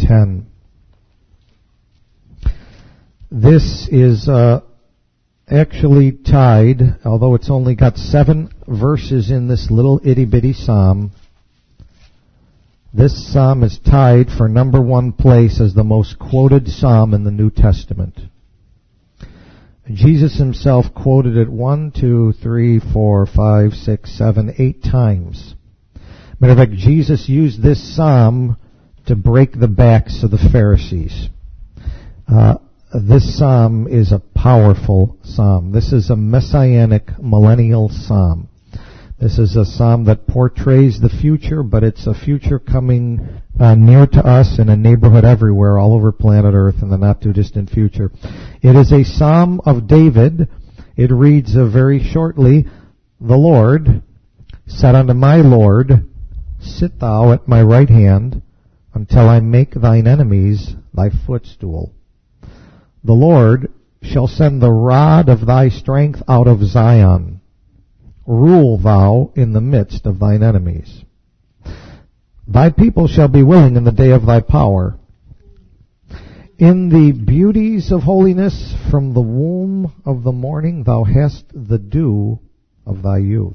10. This is actually tied, although it's only got 7 verses in this little itty-bitty psalm. This psalm is tied for number 1 place as the most quoted psalm in the New Testament. Jesus himself quoted it 1, 2, 3, 4, 5, 6, 7, 8 times. Matter of fact, Jesus used this psalm to break the backs of the Pharisees. This psalm is a powerful psalm. This is a messianic millennial psalm. This is a psalm that portrays the future, but it's a future coming near to us in a neighborhood everywhere, all over planet Earth in the not-too-distant future. It is a psalm of David. It reads very shortly, "The Lord said unto my Lord, Sit thou at my right hand, until I make thine enemies thy footstool. The Lord shall send the rod of thy strength out of Zion. Rule thou in the midst of thine enemies. Thy people shall be willing in the day of thy power. In the beauties of holiness, from the womb of the morning, thou hast the dew of thy youth.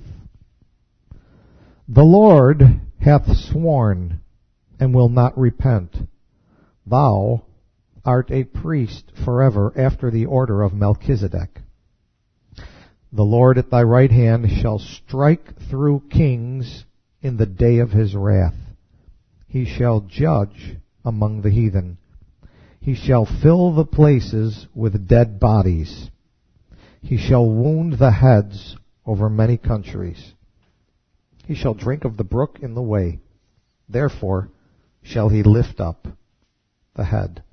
The Lord hath sworn, and will not repent. Thou art a priest forever, after the order of Melchizedek. The Lord at thy right hand shall strike through kings in the day of his wrath. He shall judge among the heathen. He shall fill the places with dead bodies. He shall wound the heads over many countries. He shall drink of the brook in the way. Therefore shall he lift up the head."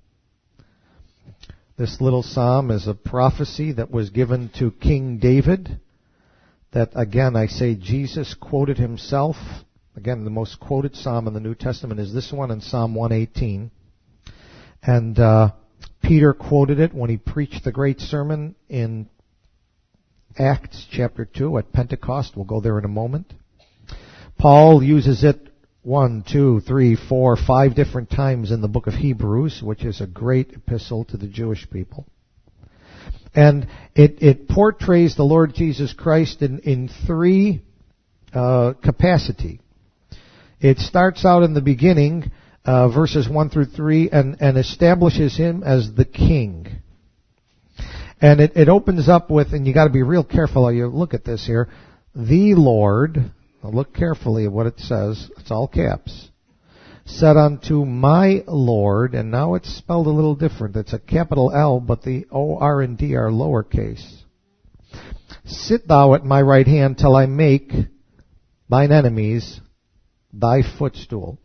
This little psalm is a prophecy that was given to King David, that again I say Jesus quoted himself. Again, the most quoted psalm in the New Testament is this one in Psalm 118. And Peter quoted it when he preached the great sermon in Acts chapter 2 at Pentecost. We'll go there in a moment. Paul uses it 1, 2, 3, 4, 5 different times in the book of Hebrews, which is a great epistle to the Jewish people. And it portrays the Lord Jesus Christ in 3 capacity. It starts out in the beginning, verses 1 through 3, and establishes him as the king. And it opens up with, and you got to be real careful how you look at this here, the Lord. Now look carefully at what it says. It's all caps. "Said unto my Lord," and now it's spelled a little different. It's a capital L, but the O, R, and D are lowercase. "Sit thou at my right hand till I make thine enemies thy footstool."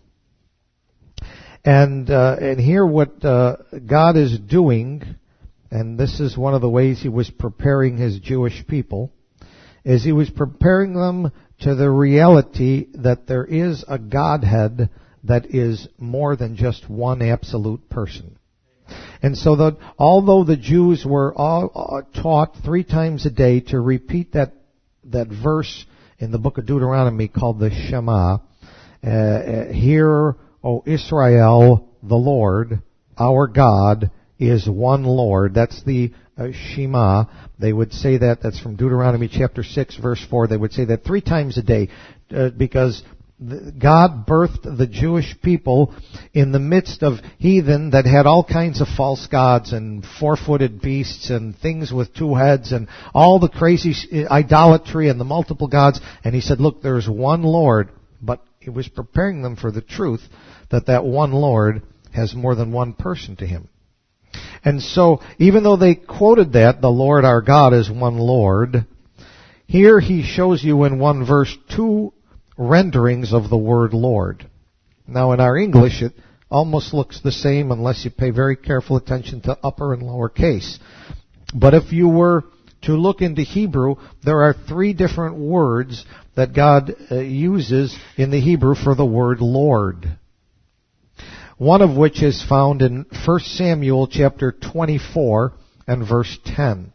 And here what God is doing, and this is one of the ways he was preparing his Jewish people, is he was preparing them to the reality that there is a Godhead that is more than just one absolute person. And so that although the Jews were all taught 3 times a day to repeat that verse in the book of Deuteronomy called the Shema, "Hear, O Israel, the Lord, our God, is one Lord." That's the Shema. They would say that. That's from Deuteronomy chapter 6, verse 4. They would say that 3 times a day because God birthed the Jewish people in the midst of heathen that had all kinds of false gods and 4-footed beasts and things with 2 heads and all the crazy idolatry and the multiple gods. And he said, look, there's one Lord. But he was preparing them for the truth that one Lord has more than one person to him. And so, even though they quoted that, the Lord our God is one Lord, here he shows you in one verse 2 renderings of the word Lord. Now in our English it almost looks the same unless you pay very careful attention to upper and lower case. But if you were to look into Hebrew, there are 3 different words that God uses in the Hebrew for the word Lord. One of which is found in 1 Samuel chapter 24 and verse 10.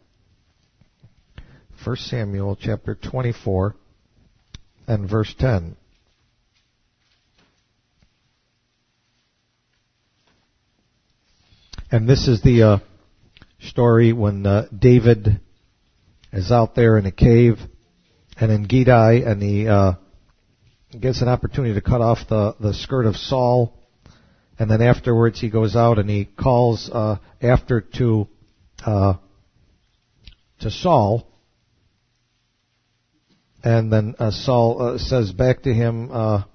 1 Samuel chapter 24 and verse 10. And this is the story when David is out there in a cave and in Gedi, and he gets an opportunity to cut off the skirt of Saul. And then afterwards he goes out and he calls after to Saul. And then Saul says back to him,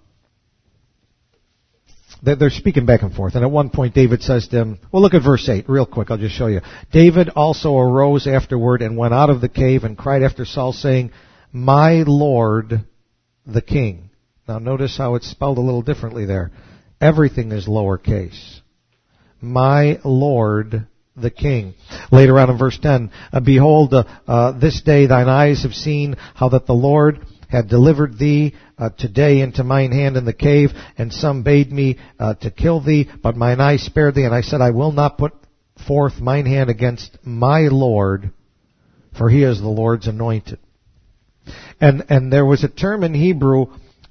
they're speaking back and forth. And at one point David says to him, well, look at verse 8 real quick, I'll just show you. David also arose afterward and went out of the cave and cried after Saul, saying, my Lord the king. Now notice how it's spelled a little differently there. Everything is lowercase. My Lord the king. Later on in verse 10, behold, this day thine eyes have seen how that the Lord had delivered thee today into mine hand in the cave, and some bade me to kill thee, but mine eyes spared thee, and I said, I will not put forth mine hand against my Lord, for he is the Lord's anointed. And there was a term in Hebrew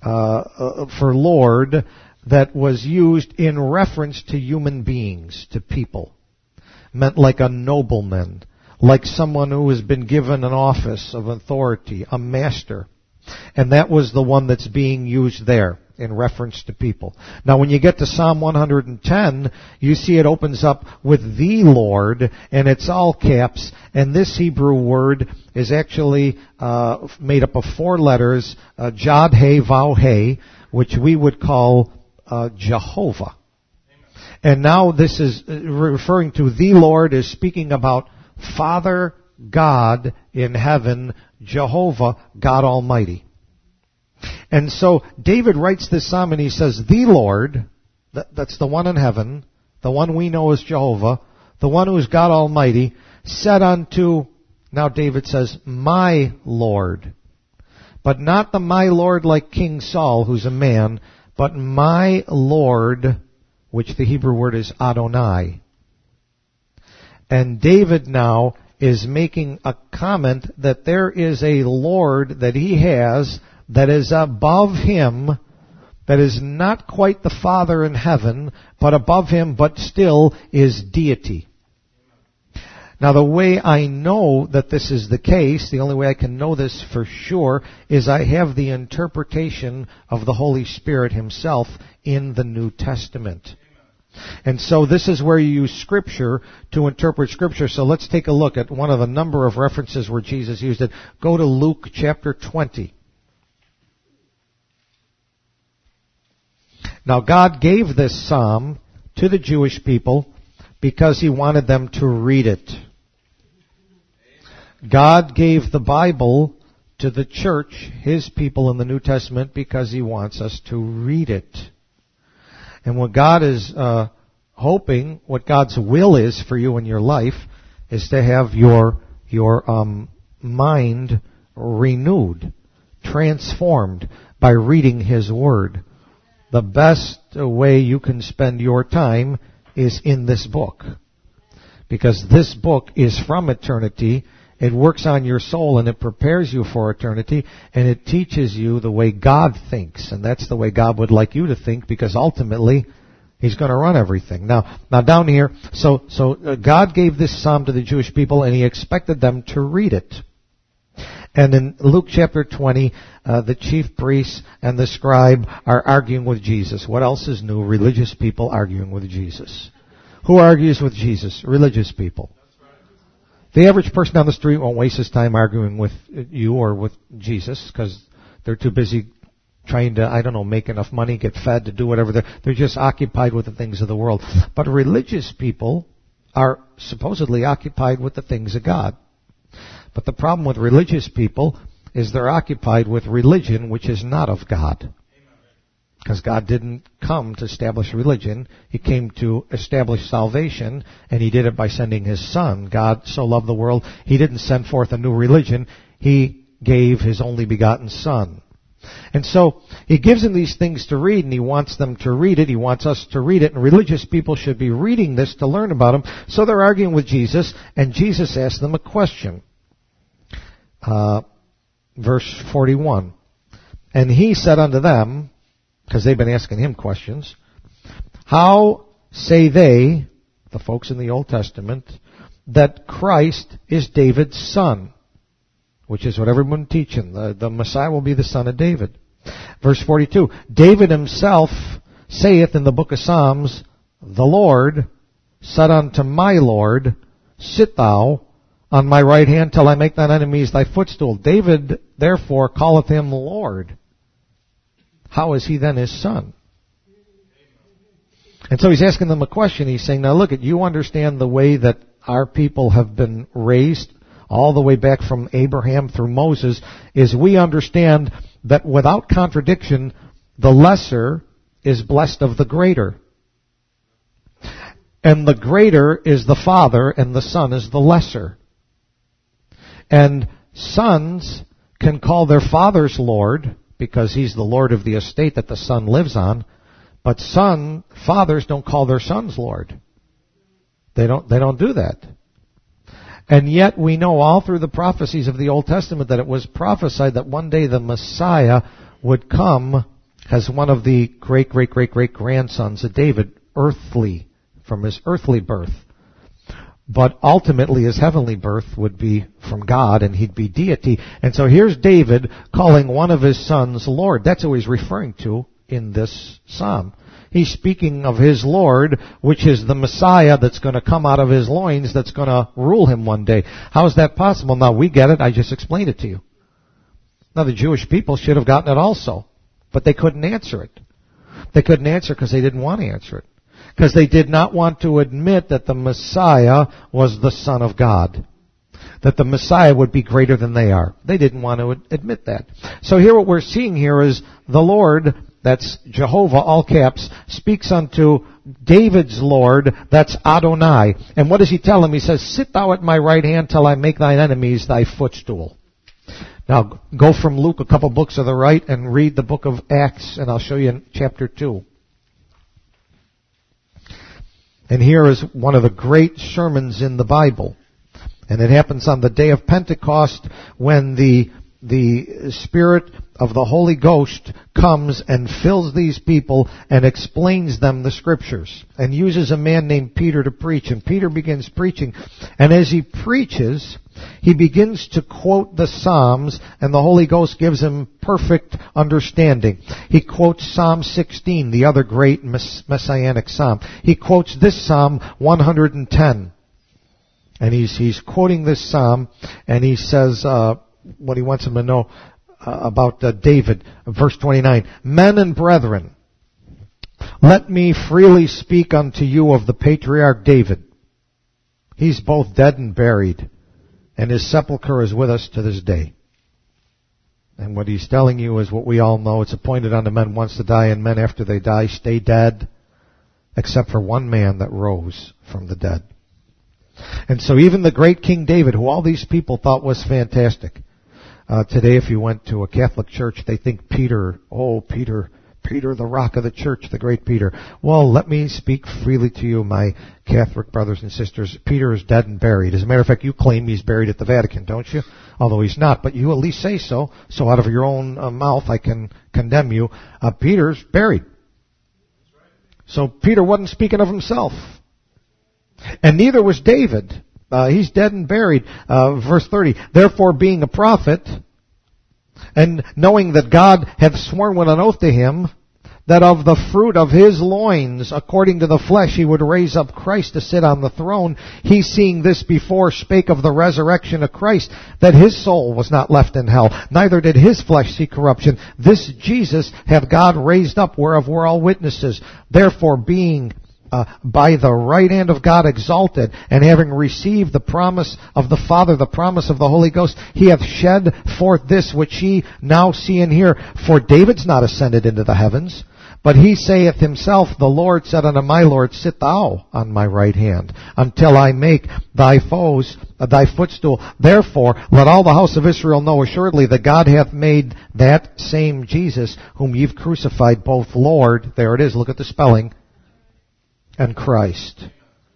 for Lord that was used in reference to human beings, to people. Meant like a nobleman, like someone who has been given an office of authority, a master. And that was the one that's being used there in reference to people. Now when you get to Psalm 110, you see it opens up with the Lord, and it's all caps, and this Hebrew word is actually made up of 4 letters, Jod, He, Vav, He, which we would call Jehovah. And now this is referring to the Lord, is speaking about Father God in heaven, Jehovah, God Almighty. And so David writes this psalm and he says, the Lord, that's the one in heaven, the one we know as Jehovah, the one who is God Almighty, said unto, now David says, my Lord. But not the my Lord like King Saul, who's a man, but my Lord, which the Hebrew word is Adonai. And David now is making a comment that there is a Lord that he has that is above him, that is not quite the Father in heaven, but above him, but still is deity. Now the way I know that this is the case, the only way I can know this for sure, is I have the interpretation of the Holy Spirit himself in the New Testament. And so this is where you use Scripture to interpret Scripture. So let's take a look at one of the number of references where Jesus used it. Go to Luke chapter 20. Now God gave this psalm to the Jewish people because he wanted them to read it. God gave the Bible to the church, his people in the New Testament, because he wants us to read it. And what God is hoping, what God's will is for you in your life, is to have your mind renewed, transformed by reading his Word. The best way you can spend your time is in this book. Because this book is from eternity. It works on your soul and it prepares you for eternity, and it teaches you the way God thinks. And that's the way God would like you to think, because ultimately he's going to run everything. Now down here, so God gave this psalm to the Jewish people and he expected them to read it. And in Luke chapter 20, the chief priests and the scribe are arguing with Jesus. What else is new? Religious people arguing with Jesus. Who argues with Jesus? Religious people. The average person on the street won't waste his time arguing with you or with Jesus, because they're too busy trying to, make enough money, get fed, to do whatever. They're just occupied with the things of the world. But religious people are supposedly occupied with the things of God. But the problem with religious people is they're occupied with religion which is not of God. Because God didn't come to establish religion. He came to establish salvation, and he did it by sending his Son. God so loved the world, he didn't send forth a new religion. He gave his only begotten Son. And so he gives them these things to read, and he wants them to read it. He wants us to read it, and religious people should be reading this to learn about him. So they're arguing with Jesus, and Jesus asks them a question. Verse 41. And he said unto them, because they've been asking him questions, how say they the folks in the Old Testament, that Christ is David's son, which is what everyone teaching. The Messiah will be the son of David. Verse 42, David himself saith in the book of Psalms, the Lord said unto my Lord, sit thou on my right hand till I make thine enemies thy footstool. David therefore calleth him Lord. How is he then his son? And so he's asking them a question. He's saying, now look, you understand the way that our people have been raised all the way back from Abraham through Moses, is we understand that without contradiction, the lesser is blessed of the greater. And the greater is the Father, and the Son is the lesser. And sons can call their fathers Lord, because he's the Lord of the estate that the son lives on. But fathers don't call their sons Lord. They don't do that. And yet we know all through the prophecies of the Old Testament that it was prophesied that one day the Messiah would come as one of the great-great-great-great-grandsons of David, earthly, from his earthly birth. But ultimately his heavenly birth would be from God, and he'd be deity. And so here's David calling one of his sons Lord. That's who he's referring to in this psalm. He's speaking of his Lord, which is the Messiah that's going to come out of his loins, that's going to rule him one day. How is that possible? Now, we get it. I just explained it to you. Now, the Jewish people should have gotten it also, but they couldn't answer it. They couldn't answer because they didn't want to answer it. Because they did not want to admit that the Messiah was the Son of God. That the Messiah would be greater than they are. They didn't want to admit that. So here what we're seeing here is the Lord, that's Jehovah, all caps, speaks unto David's Lord, that's Adonai. And what does he tell him? He says, sit thou at my right hand till I make thine enemies thy footstool. Now, go from Luke a couple books to the right and read the book of Acts, and I'll show you in chapter 2. And here is one of the great sermons in the Bible. And it happens on the day of Pentecost when the Spirit of the Holy Ghost comes and fills these people and explains them the Scriptures. And uses a man named Peter to preach. And Peter begins preaching. And as he preaches, he begins to quote the Psalms, and the Holy Ghost gives him perfect understanding. He quotes Psalm 16, the other great messianic psalm. He quotes this Psalm 110. And he's quoting this psalm, and he says what he wants him to know about David. Verse 29, men and brethren, let me freely speak unto you of the patriarch David. He's both dead and buried, and his sepulchre is with us to this day. And what he's telling you is what we all know. It's appointed unto men once to die, and men after they die stay dead, except for one man that rose from the dead. And so even the great King David, who all these people thought was fantastic, today if you went to a Catholic church, they think Peter, the rock of the church, the great Peter. Well, let me speak freely to you, my Catholic brothers and sisters. Peter is dead and buried. As a matter of fact, you claim he's buried at the Vatican, don't you? Although he's not, but you at least say so. So out of your own mouth, I can condemn you. Peter's buried. So Peter wasn't speaking of himself. And neither was David. He's dead and buried. Verse 30, therefore being a prophet, and knowing that God hath sworn with an oath to him, that of the fruit of his loins, according to the flesh, he would raise up Christ to sit on the throne, he seeing this before spake of the resurrection of Christ, that his soul was not left in hell, neither did his flesh see corruption. This Jesus hath God raised up, whereof we're all witnesses. Therefore being by the right hand of God exalted, and having received the promise of the Father, the promise of the Holy Ghost, he hath shed forth this which ye now see and hear. For David's not ascended into the heavens, but he saith himself, the Lord said unto my Lord, sit thou on my right hand, until I make thy foes thy footstool. Therefore, let all the house of Israel know assuredly that God hath made that same Jesus, whom ye've crucified, both Lord, there it is, look at the spelling, and Christ.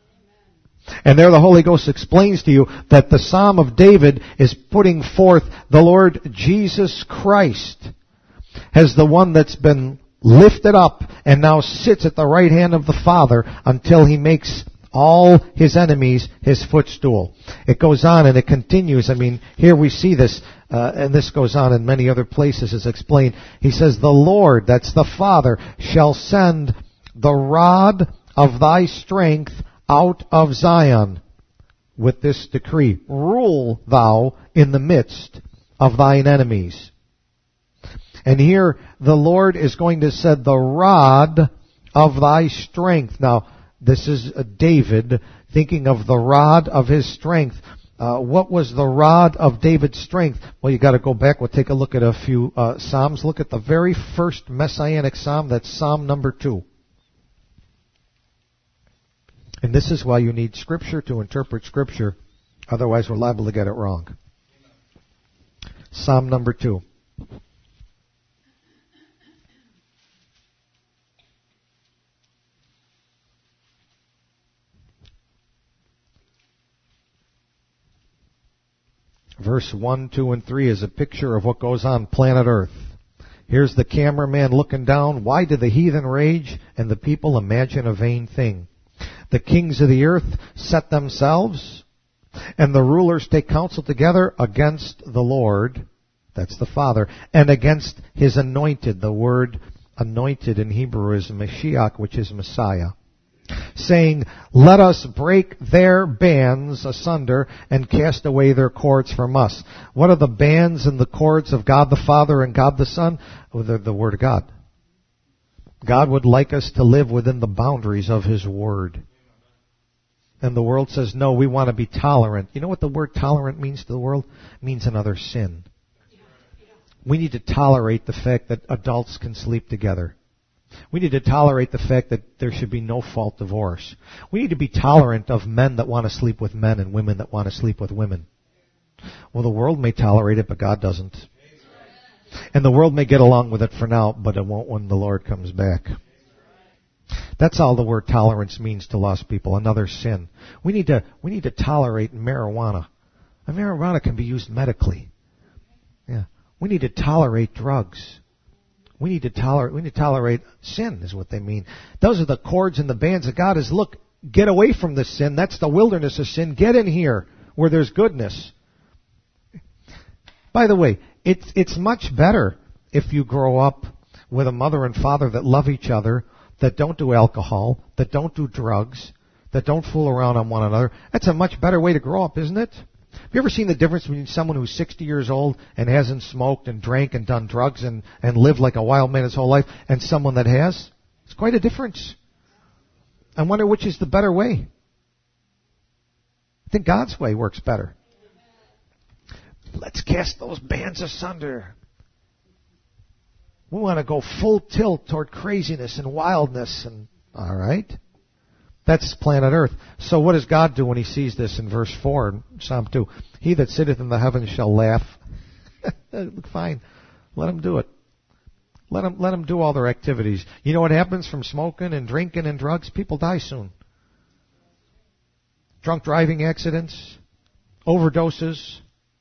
And there the Holy Ghost explains to you that the Psalm of David is putting forth the Lord Jesus Christ as the one that's been lifted up and now sits at the right hand of the Father until he makes all his enemies his footstool. It goes on and it continues. I mean, here we see this, and this goes on in many other places as explained. He says, the Lord, that's the Father, shall send the rod of thy strength out of Zion with this decree. Rule thou in the midst of thine enemies. And here the Lord is going to send the rod of thy strength. Now, this is David thinking of the rod of his strength. What was the rod of David's strength? Well, you got to go back. We'll take a look at a few Psalms. Look at the very first Messianic Psalm. That's Psalm number 2. And this is why you need Scripture to interpret Scripture. Otherwise, we're liable to get it wrong. Psalm number 2. Verse 1, 2, and 3 is a picture of what goes on planet Earth. Here's the cameraman looking down. Why do the heathen rage and the people imagine a vain thing? The kings of the earth set themselves, and the rulers take counsel together against the Lord, that's the Father, and against his anointed. The word anointed in Hebrew is Mashiach, which is Messiah. Saying, let us break their bands asunder and cast away their cords from us. What are the bands and the cords of God the Father and God the Son? Oh, they're the Word of God. God would like us to live within the boundaries of His Word. And the world says, no, we want to be tolerant. You know what the word tolerant means to the world? It means another sin. We need to tolerate the fact that adults can sleep together. We need to tolerate the fact that there should be no fault divorce. We need to be tolerant of men that want to sleep with men and women that want to sleep with women. Well, the world may tolerate it, but God doesn't. And the world may get along with it for now, but it won't when the Lord comes back. That's all the word tolerance means to lost people, another sin. We need to tolerate marijuana. And marijuana can be used medically. Yeah. We need to tolerate drugs. We need to tolerate sin is what they mean. Those are the cords and the bands of God is, look, get away from this sin. That's the wilderness of sin. Get in here where there's goodness. By the way, it's much better if you grow up with a mother and father that love each other, that don't do alcohol, that don't do drugs, that don't fool around on one another. That's a much better way to grow up, isn't it? Have you ever seen the difference between someone who's 60 years old and hasn't smoked and drank and done drugs and lived like a wild man his whole life and someone that has? It's quite a difference. I wonder which is the better way. I think God's way works better. Let's cast those bands asunder. We want to go full tilt toward craziness and wildness. And all right. That's planet Earth. So what does God do when He sees this in verse 4 in Psalm 2? He that sitteth in the heavens shall laugh. Fine. Let him do it. Let them do all their activities. You know what happens from smoking and drinking and drugs? People die soon. Drunk driving accidents, overdoses,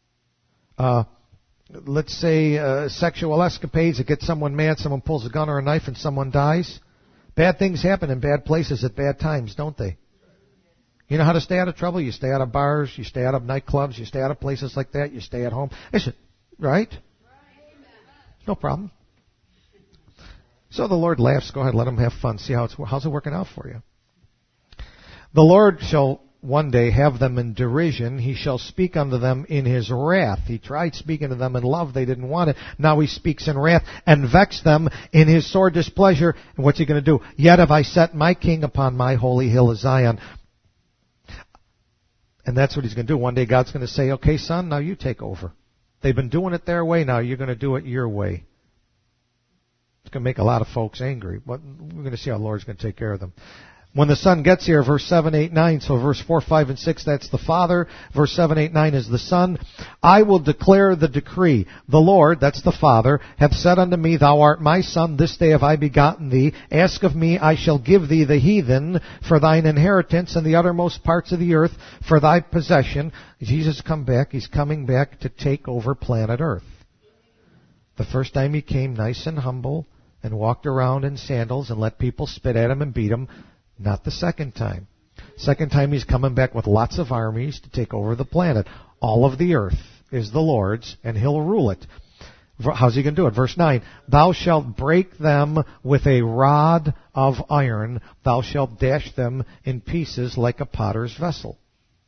let's say sexual escapades that get someone mad, someone pulls a gun or a knife and someone dies. Bad things happen in bad places at bad times, don't they? You know how to stay out of trouble? You stay out of bars, you stay out of nightclubs, you stay out of places like that, you stay at home. Right? No problem. So the Lord laughs. Go ahead, let him have fun. See how's it working out for you. The Lord shall one day have them in derision. He shall speak unto them in His wrath. He tried speaking to them in love. They didn't want it. Now He speaks in wrath and vex them in His sore displeasure. And what's He going to do? Yet have I set my king upon my holy hill of Zion. And that's what He's going to do. One day God's going to say, okay, son, now you take over. They've been doing it their way. Now you're going to do it your way. It's going to make a lot of folks angry. But we're going to see how the Lord's going to take care of them. When the Son gets here, verse 7, 8, 9, so verse 4, 5, and 6, that's the Father. Verse 7, 8, 9 is the Son. I will declare the decree. The Lord, that's the Father, hath said unto me, Thou art my Son, this day have I begotten thee. Ask of me, I shall give thee the heathen for thine inheritance, and the uttermost parts of the earth for thy possession. Jesus come back. He's coming back to take over planet Earth. The first time He came nice and humble and walked around in sandals and let people spit at Him and beat Him. Not the second time. Second time he's coming back with lots of armies to take over the planet. All of the earth is the Lord's, and he'll rule it. How's he going to do it? Verse 9, thou shalt break them with a rod of iron. Thou shalt dash them in pieces like a potter's vessel.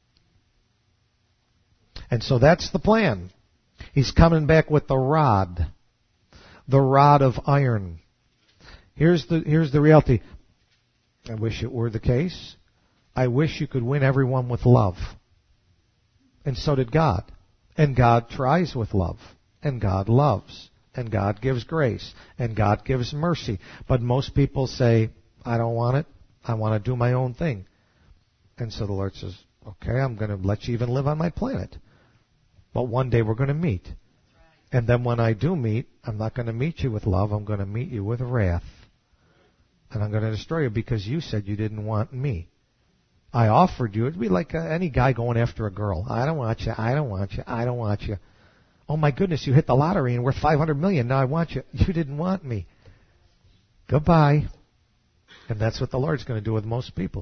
And so that's the plan. He's coming back with the rod of iron. Here's the reality. I wish it were the case. I wish you could win everyone with love. And so did God. And God tries with love. And God loves. And God gives grace. And God gives mercy. But most people say, I don't want it. I want to do my own thing. And so the Lord says, okay, I'm going to let you even live on my planet. But one day we're going to meet. And then when I do meet, I'm not going to meet you with love. I'm going to meet you with wrath. And I'm going to destroy you because you said you didn't want me. I offered you. It'd be like any guy going after a girl. I don't want you. I don't want you. I don't want you. Oh my goodness, you hit the lottery and worth $500 million. Now I want you. You didn't want me. Goodbye. And that's what the Lord's going to do with most people.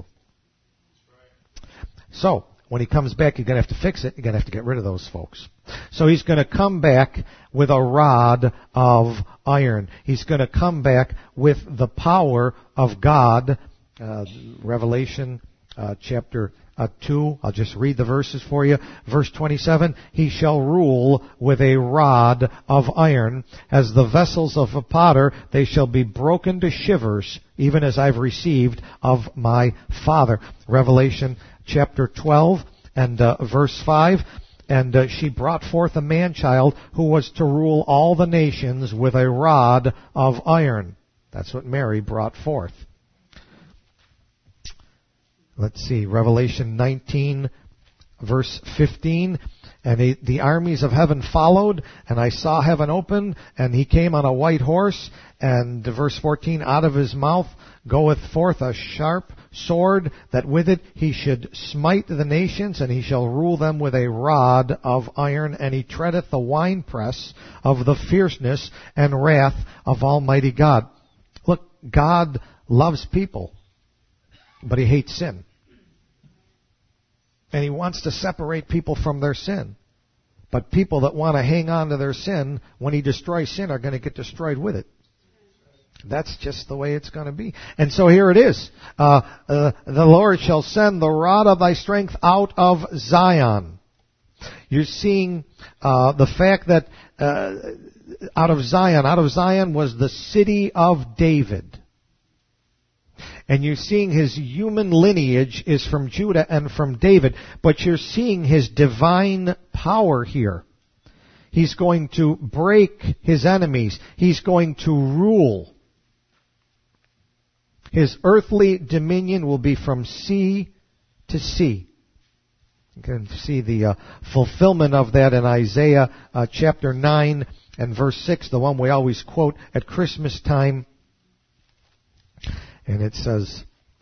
So, when he comes back, you're going to have to fix it. You're going to have to get rid of those folks. So he's going to come back with a rod of iron. He's going to come back with the power of God. Revelation chapter 2. I'll just read the verses for you. Verse 27, he shall rule with a rod of iron. As the vessels of a potter, they shall be broken to shivers, even as I've received of my Father. Revelation chapter 12 and verse 5. And she brought forth a man-child who was to rule all the nations with a rod of iron. That's what Mary brought forth. Let's see, Revelation 19, verse 15. And the armies of heaven followed, and I saw heaven open, and he came on a white horse. And verse 14, out of his mouth goeth forth a sharp sword, that with it he should smite the nations, and he shall rule them with a rod of iron, and he treadeth the winepress of the fierceness and wrath of Almighty God. Look, God loves people, but he hates sin. And he wants to separate people from their sin. But people that want to hang on to their sin, when he destroys sin, are going to get destroyed with it. That's just the way it's going to be. And so here it is. The Lord shall send the rod of thy strength out of Zion. You're seeing the fact that out of Zion was the city of David. And you're seeing his human lineage is from Judah and from David, but you're seeing his divine power here. He's going to break his enemies. He's going to rule. His earthly dominion will be from sea to sea. You can see the fulfillment of that in Isaiah chapter 9 and verse 6, the one we always quote at Christmas time. And it says,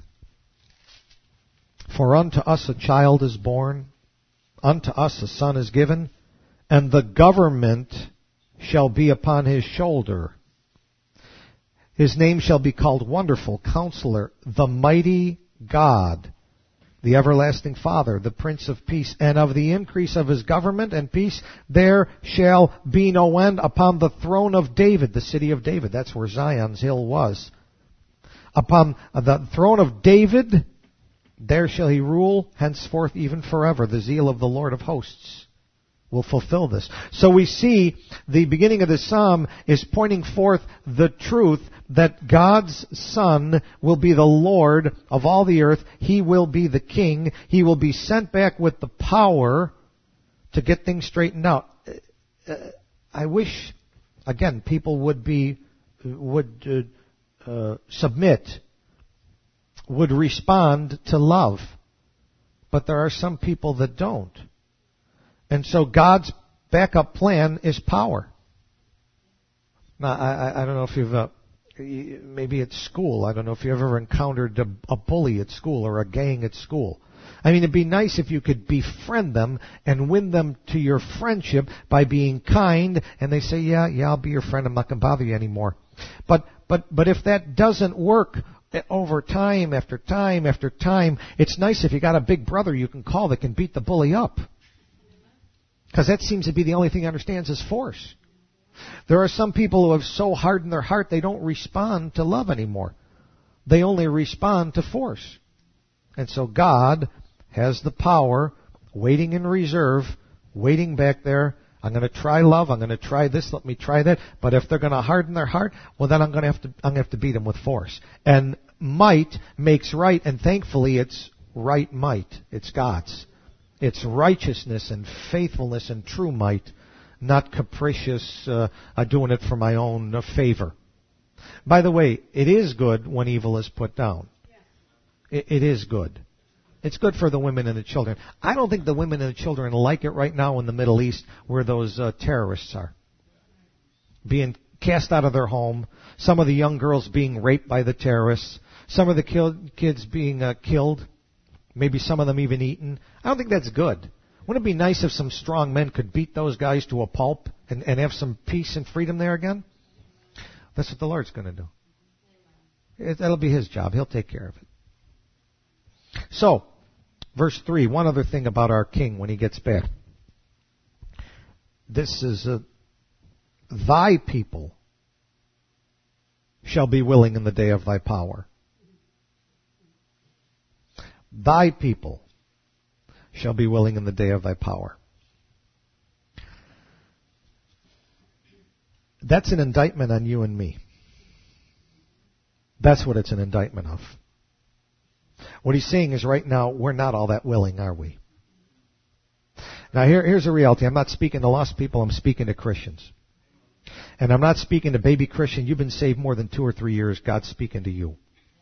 for unto us a child is born, unto us a son is given, and the government shall be upon his shoulder. His name shall be called Wonderful, Counselor, the Mighty God, the Everlasting Father, the Prince of Peace. And of the increase of his government and peace there shall be no end upon the throne of David, the city of David. That's where Zion's hill was. Upon the throne of David, there shall he rule henceforth even forever. The zeal of the Lord of hosts will fulfill this. So we see the beginning of the psalm is pointing forth the truth that God's Son will be the Lord of all the earth. He will be the King. He will be sent back with the power to get things straightened out. I wish, again, people would submit, would respond to love. But there are some people that don't. And so God's backup plan is power. Now, I don't know if you've, maybe at school, I don't know if you've ever encountered a bully at school or a gang at school. I mean, it'd be nice if you could befriend them and win them to your friendship by being kind, and they say, yeah, I'll be your friend, I'm not going to bother you anymore. But if that doesn't work, over time after time after time, it's nice if you got a big brother you can call that can beat the bully up. Because that seems to be the only thing he understands is force. There are some people who have so hardened their heart they don't respond to love anymore. They only respond to force. And so God has the power, waiting in reserve, waiting back there. I'm going to try love. I'm going to try this. Let me try that. But if they're going to harden their heart, well, then I'm going to have to beat them with force. And might makes right, and thankfully it's right might. It's God's. It's righteousness and faithfulness and true might, not capricious, doing it for my own favor. By the way, it is good when evil is put down. It is good. It's good for the women and the children. I don't think the women and the children like it right now in the Middle East where those terrorists are. Being cast out of their home. Some of the young girls being raped by the terrorists. Some of the kids being killed. Maybe some of them even eaten. I don't think that's good. Wouldn't it be nice if some strong men could beat those guys to a pulp and have some peace and freedom there again? That's what the Lord's going to do. That'll be His job. He'll take care of it. So, verse 3, one other thing about our king when he gets back. This is, thy people shall be willing in the day of thy power. Thy people shall be willing in the day of thy power. That's an indictment on you and me. That's what it's an indictment of. What he's saying is right now, we're not all that willing, are we? Now here's the reality. I'm not speaking to lost people, I'm speaking to Christians. And I'm not speaking to baby Christian. You've been saved more than 2 or 3 years. God's speaking to you.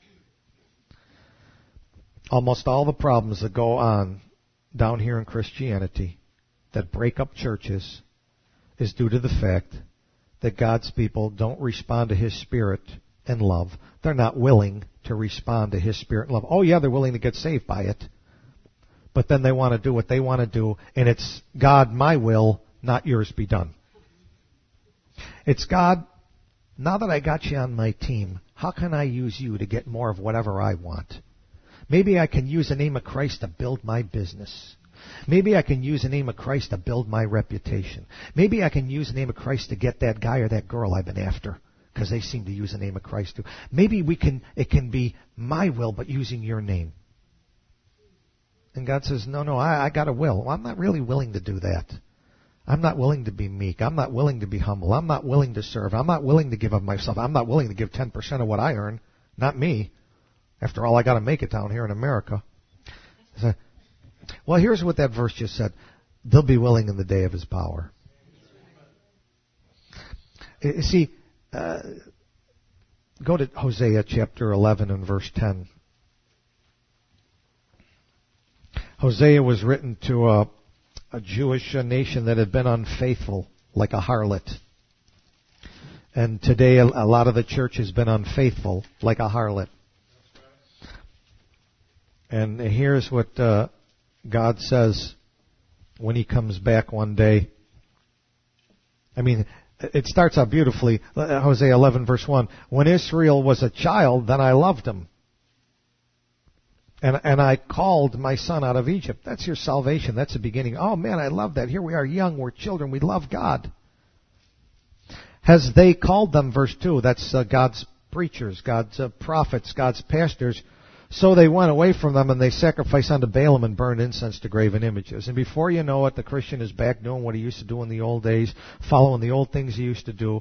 Almost all the problems that go on down here in Christianity that break up churches is due to the fact that God's people don't respond to His Spirit and love. They're not willing to respond to His Spirit and love. Oh yeah, they're willing to get saved by it. But then they want to do what they want to do, and it's God, my will, not yours be done. It's God, now that I got you on my team, how can I use you to get more of whatever I want? Maybe I can use the name of Christ to build my business. Maybe I can use the name of Christ to build my reputation. Maybe I can use the name of Christ to get that guy or that girl I've been after, because they seem to use the name of Christ too. Maybe it can be my will, but using your name. And God says, no, I got a will. Well, I'm not really willing to do that. I'm not willing to be meek. I'm not willing to be humble. I'm not willing to serve. I'm not willing to give of myself. I'm not willing to give 10% of what I earn. Not me. After all, I got to make it down here in America. So, well, here's what that verse just said. They'll be willing in the day of His power. You see, go to Hosea chapter 11 and verse 10. Hosea was written to a Jewish nation that had been unfaithful, like a harlot. And today a lot of the church has been unfaithful, like a harlot. And here's what God says when He comes back one day. I mean, it starts out beautifully. Hosea 11 verse 1. When Israel was a child, then I loved him. And I called my son out of Egypt. That's your salvation. That's the beginning. Oh man, I love that. Here we are young. We're children. We love God. Has they called them, verse 2. That's God's preachers, God's prophets, God's pastors. So they went away from them and they sacrificed unto Baalim and burned incense to graven images. And before you know it, the Christian is back doing what he used to do in the old days, following the old things he used to do.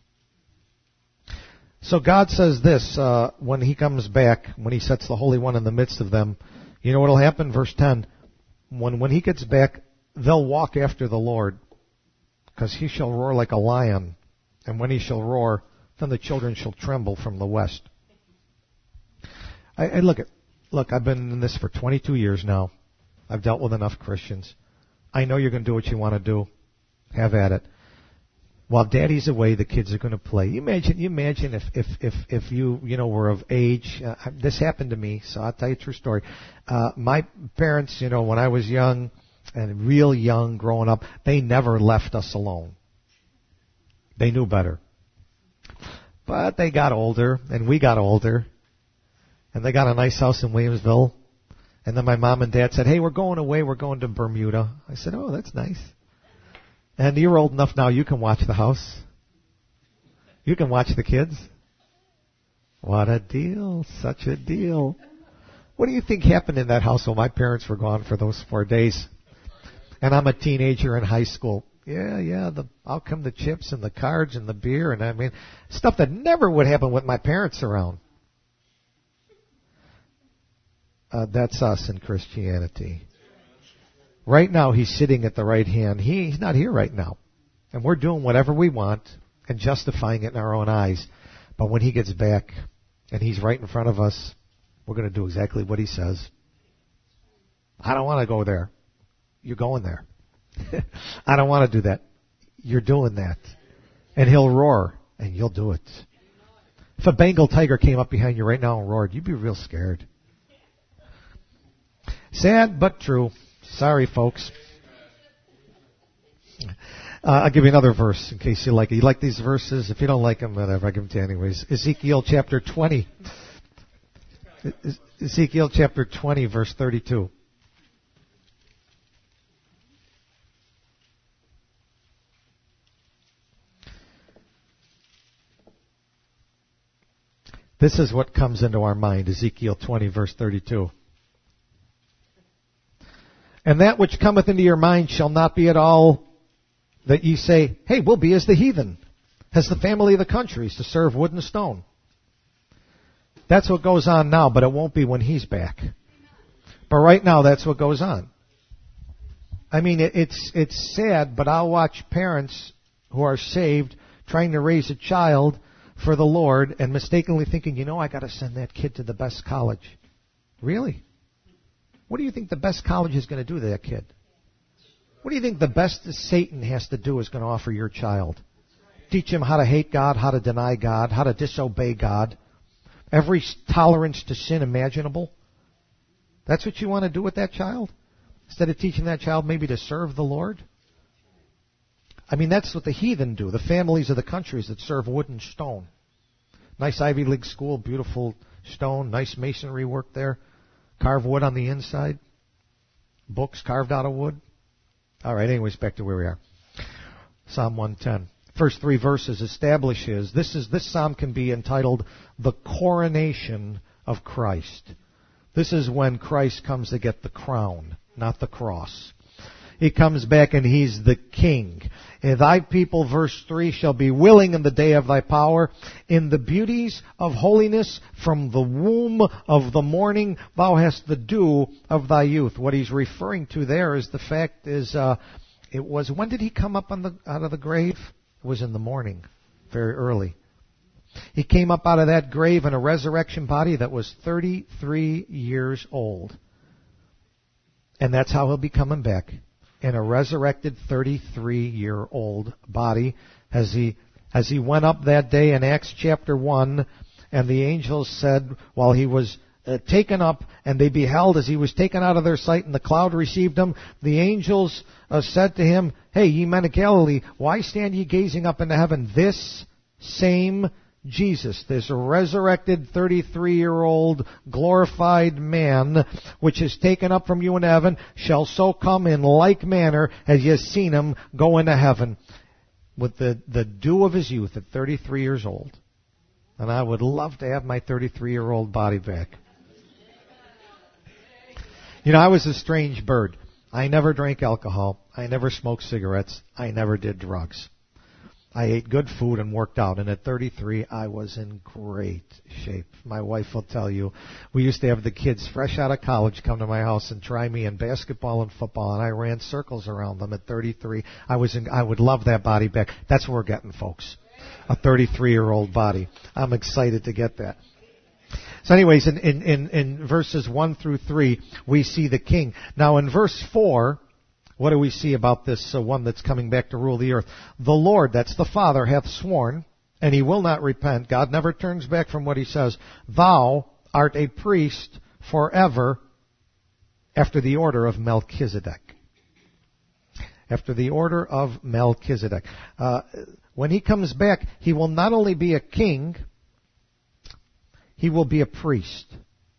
So God says this, when He comes back, when He sets the Holy One in the midst of them, you know what will happen? Verse 10, when He gets back, they'll walk after the Lord, because He shall roar like a lion, and when He shall roar, then the children shall tremble from the west. Look, I've been in this for 22 years now. I've dealt with enough Christians. I know you're going to do what you want to do. Have at it. While Daddy's away, the kids are going to play. You imagine if you were of age. This happened to me, so I'll tell you a true story. My parents, when I was young and real young, growing up, they never left us alone. They knew better. But they got older, and we got older. And they got a nice house in Williamsville. And then my mom and dad said, hey, we're going away. We're going to Bermuda. I said, oh, that's nice. And you're old enough now, you can watch the house. You can watch the kids. What a deal. Such a deal. What do you think happened in that house while my parents were gone for those 4 days? And I'm a teenager in high school. Yeah, out come the chips and the cards and the beer and I mean, stuff that never would happen with my parents around. That's us in Christianity. Right now, he's sitting at the right hand. He's not here right now. And we're doing whatever we want and justifying it in our own eyes. But when he gets back and he's right in front of us, we're going to do exactly what he says. I don't want to go there. You're going there. I don't want to do that. You're doing that. And he'll roar, and you'll do it. If a Bengal tiger came up behind you right now and roared, you'd be real scared. Sad, but true. Sorry, folks. I'll give you another verse in case you like it. You like these verses? If you don't like them, whatever, I'll give them to you anyways. Ezekiel chapter 20. Ezekiel chapter 20, verse 32. This is what comes into our mind, Ezekiel 20, verse 32. And that which cometh into your mind shall not be at all that ye say, hey, we'll be as the heathen, as the family of the countries, to serve wood and stone. That's what goes on now, but it won't be when he's back. But right now, that's what goes on. I mean, it's sad, but I'll watch parents who are saved trying to raise a child for the Lord and mistakenly thinking, I got to send that kid to the best college. Really? What do you think the best college is going to do to that kid? What do you think the best Satan has to do is going to offer your child? Teach him how to hate God, how to deny God, how to disobey God. Every tolerance to sin imaginable. That's what you want to do with that child? Instead of teaching that child maybe to serve the Lord? I mean, that's what the heathen do. The families of the countries that serve wood and stone. Nice Ivy League school, beautiful stone, nice masonry work there. Carved wood on the inside. Books carved out of wood. All right, anyways, back to where we are. Psalm 110. First 3 verses establishes, this psalm can be entitled, The Coronation of Christ. This is when Christ comes to get the crown, not the cross. He comes back and he's the king. And thy people, verse 3, shall be willing in the day of thy power. In the beauties of holiness from the womb of the morning thou hast the dew of thy youth. What he's referring to there is the fact is, it was, when did he come up out of the grave? It was in the morning, very early. He came up out of that grave in a resurrection body that was 33 years old. And that's how he'll be coming back. In a resurrected 33-year-old body, as he went up that day in Acts chapter 1, and the angels said, while he was taken up, and they beheld as he was taken out of their sight, and the cloud received him, the angels said to him, hey, ye men of Galilee, why stand ye gazing up into heaven? This same Jesus, this resurrected 33-year-old glorified man, which is taken up from you in heaven, shall so come in like manner as ye have seen him go into heaven, with the dew of his youth at 33 years old. And I would love to have my 33-year-old body back. I was a strange bird. I never drank alcohol. I never smoked cigarettes. I never did drugs. I ate good food and worked out, and at 33, I was in great shape. My wife will tell you, we used to have the kids fresh out of college come to my house and try me in basketball and football, and I ran circles around them at 33. I would love that body back. That's what we're getting, folks. A 33-year-old body. I'm excited to get that. So anyways, in verses 1 through 3, we see the king. Now in verse 4, what do we see about this one that's coming back to rule the earth? The Lord, that's the Father, hath sworn, and he will not repent. God never turns back from what he says. Thou art a priest forever after the order of Melchizedek. After the order of Melchizedek. When he comes back, he will not only be a king, he will be a priest.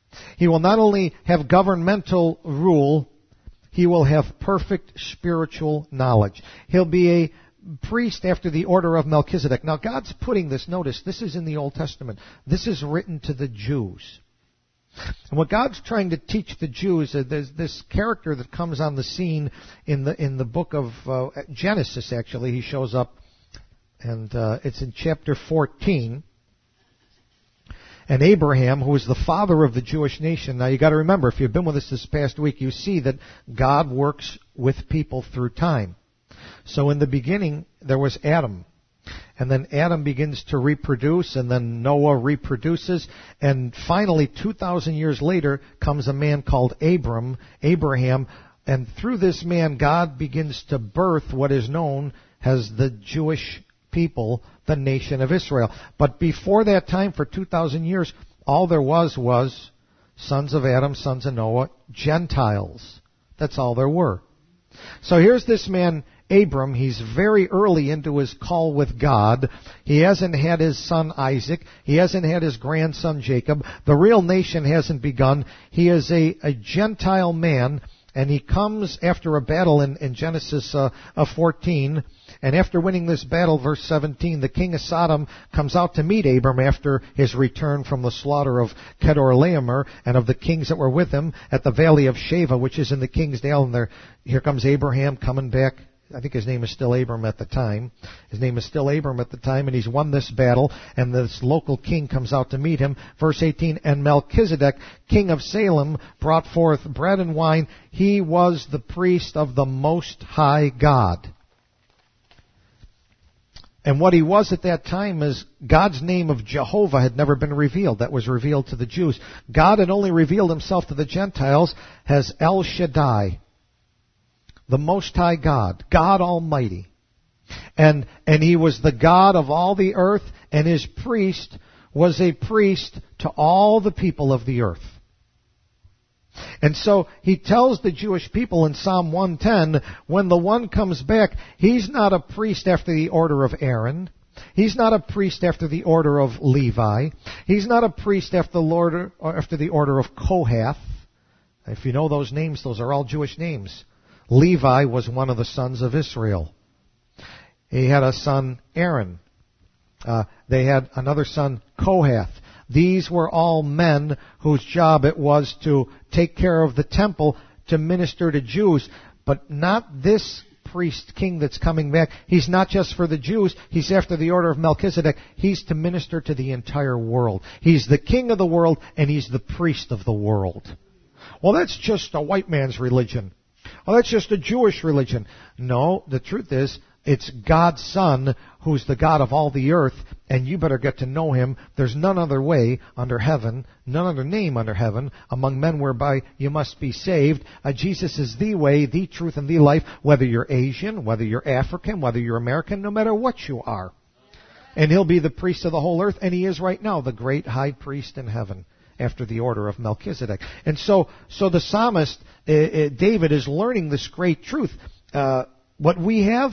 He will not only have governmental rule, he will have perfect spiritual knowledge. He'll be a priest after the order of Melchizedek. Now God's putting this, notice, this is in the Old Testament. This is written to the Jews. And what God's trying to teach the Jews, there's this character that comes on the scene in the book of Genesis, actually. He shows up, and it's in chapter 14. And Abraham, who is the father of the Jewish nation. Now you got to remember, if you've been with us this past week, you see that God works with people through time. So in the beginning, there was Adam. And then Adam begins to reproduce, and then Noah reproduces. And finally, 2,000 years later, comes a man called Abraham. And through this man, God begins to birth what is known as the Jewish people, the nation of Israel. But before that time, for 2,000 years, all there was sons of Adam, sons of Noah, Gentiles. That's all there were. So here's this man, Abram. He's very early into his call with God. He hasn't had his son Isaac. He hasn't had his grandson Jacob. The real nation hasn't begun. He is a Gentile man, and he comes after a battle in Genesis 14. And after winning this battle, verse 17, the king of Sodom comes out to meet Abram after his return from the slaughter of Kedorlaomer and of the kings that were with him at the valley of Sheva, which is in the King's Dale. And here comes Abraham coming back. I think his name is still Abram at the time. And he's won this battle, and this local king comes out to meet him. Verse 18, and Melchizedek, king of Salem, brought forth bread and wine. He was the priest of the Most High God. And what he was at that time is God's name of Jehovah had never been revealed. That was revealed to the Jews. God had only revealed himself to the Gentiles as El Shaddai, the Most High God, God Almighty. And he was the God of all the earth, and his priest was a priest to all the people of the earth. And so he tells the Jewish people in Psalm 110, when the one comes back, he's not a priest after the order of Aaron. He's not a priest after the order of Levi. He's not a priest after the order of Kohath. If you know those names, those are all Jewish names. Levi was one of the sons of Israel. He had a son, Aaron. They had another son, Kohath. These were all men whose job it was to take care of the temple, to minister to Jews. But not this priest king that's coming back. He's not just for the Jews. He's after the order of Melchizedek. He's to minister to the entire world. He's the king of the world, and he's the priest of the world. Well, that's just a white man's religion. Oh, that's just a Jewish religion. No, the truth is, it's God's Son who's the God of all the earth, and you better get to know him. There's none other way under heaven, none other name under heaven, among men whereby you must be saved. Jesus is the way, the truth, and the life, whether you're Asian, whether you're African, whether you're American, no matter what you are. And he'll be the priest of the whole earth, and he is right now the great high priest in heaven, after the order of Melchizedek. And so the psalmist, David, is learning this great truth. What we have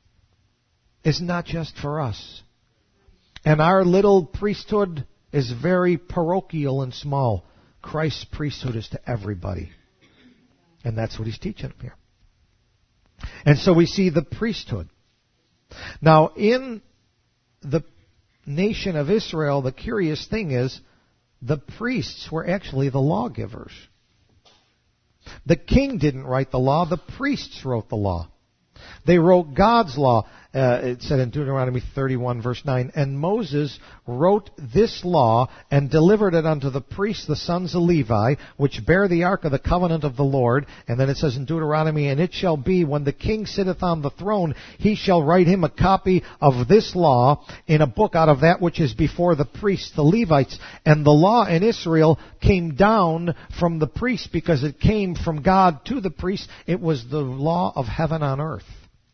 is not just for us. And our little priesthood is very parochial and small. Christ's priesthood is to everybody. And that's what he's teaching them here. And so we see the priesthood. Now, in the nation of Israel, the curious thing is, the priests were actually the lawgivers. The king didn't write the law, the priests wrote the law. They wrote God's law. It said in Deuteronomy 31, verse 9, and Moses wrote this law and delivered it unto the priests, the sons of Levi, which bear the ark of the covenant of the Lord. And then it says in Deuteronomy, and it shall be, when the king sitteth on the throne, he shall write him a copy of this law in a book out of that which is before the priests, the Levites. And the law in Israel came down from the priests because it came from God to the priests. It was the law of heaven on earth.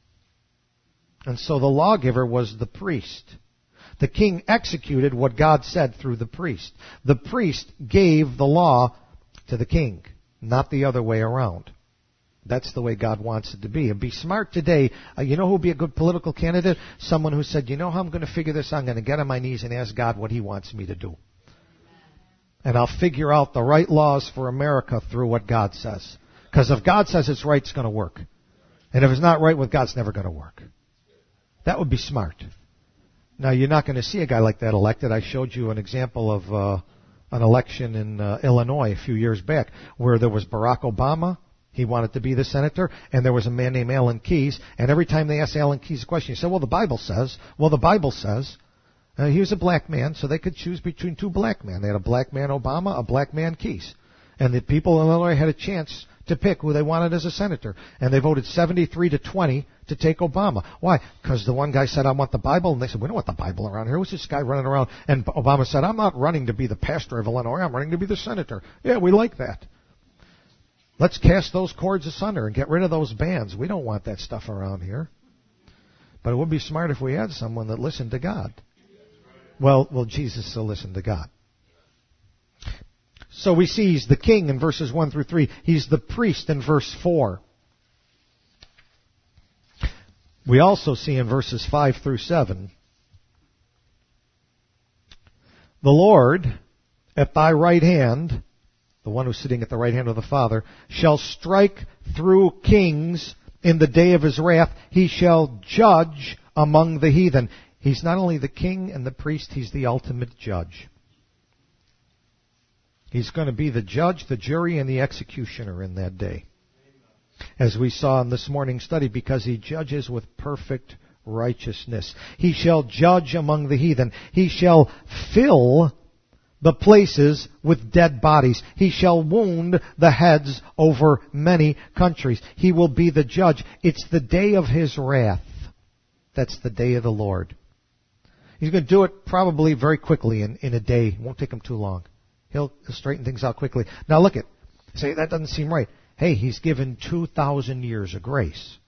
And so the lawgiver was the priest. The king executed what God said through the priest. The priest gave the law to the king, not the other way around. That's the way God wants it to be. And be smart today. You know who would be a good political candidate? Someone who said, you know how I'm going to figure this out? I'm going to get on my knees and ask God what he wants me to do. And I'll figure out the right laws for America through what God says. Because if God says it's right, it's going to work. And if it's not right with God, it's never going to work. That would be smart. Now, you're not going to see a guy like that elected. I showed you an example of an election in Illinois a few years back where there was Barack Obama. He wanted to be the senator, and there was a man named Alan Keyes. And every time they asked Alan Keyes a question, he said, well, the Bible says. Well, the Bible says. He was a black man, so they could choose between two black men. They had a black man Obama, a black man Keyes. And the people in Illinois had a chance to pick who they wanted as a senator. And they voted 73-20 to take Obama. Why? Because the one guy said, I want the Bible. And they said, we don't want the Bible around here. Who's this guy running around? And Obama said, I'm not running to be the pastor of Illinois. I'm running to be the senator. Yeah, we like that. Let's cast those cords asunder and get rid of those bands. We don't want that stuff around here. But it would be smart if we had someone that listened to God. Well, Jesus still listened to God. So we see he's the king in verses 1 through 3. He's the priest in verse 4. We also see in verses 5 through 7, the Lord at thy right hand, the one who's sitting at the right hand of the Father, shall strike through kings in the day of his wrath. He shall judge among the heathen. He's not only the king and the priest, he's the ultimate judge. He's going to be the judge, the jury, and the executioner in that day. As we saw in this morning's study, because he judges with perfect righteousness. He shall judge among the heathen. He shall fill the places with dead bodies. He shall wound the heads over many countries. He will be the judge. It's the day of his wrath. That's the day of the Lord. He's going to do it probably very quickly in a day. It won't take him too long. He'll straighten things out quickly. Now look at, say that doesn't seem right. Hey, he's given 2,000 years of grace.